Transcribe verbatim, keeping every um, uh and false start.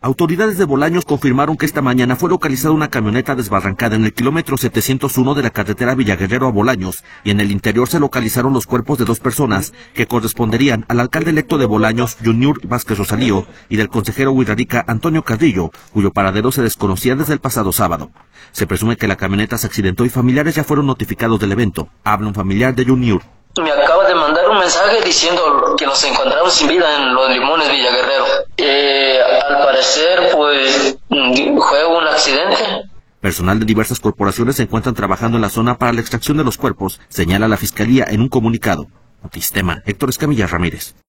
Autoridades de Bolaños confirmaron que esta mañana fue localizada una camioneta desbarrancada en el kilómetro setecientos uno de la carretera Villaguerrero a Bolaños, y en el interior se localizaron los cuerpos de dos personas que corresponderían al alcalde electo de Bolaños, Junior Vázquez Rosalío, y del consejero Huirrárica, Antonio Carrillo, cuyo paradero se desconocía desde el pasado sábado. Se presume que la camioneta se accidentó y familiares ya fueron notificados del evento. Habla un familiar de Junior. Me acaba de mandar un mensaje diciendo que nos encontramos sin vida en Los Limones, Villaguerrero. Eh, al parecer, pues, fue un accidente. Personal de diversas corporaciones se encuentran trabajando en la zona para la extracción de los cuerpos, señala la Fiscalía en un comunicado. Notistema, Héctor Escamilla Ramírez.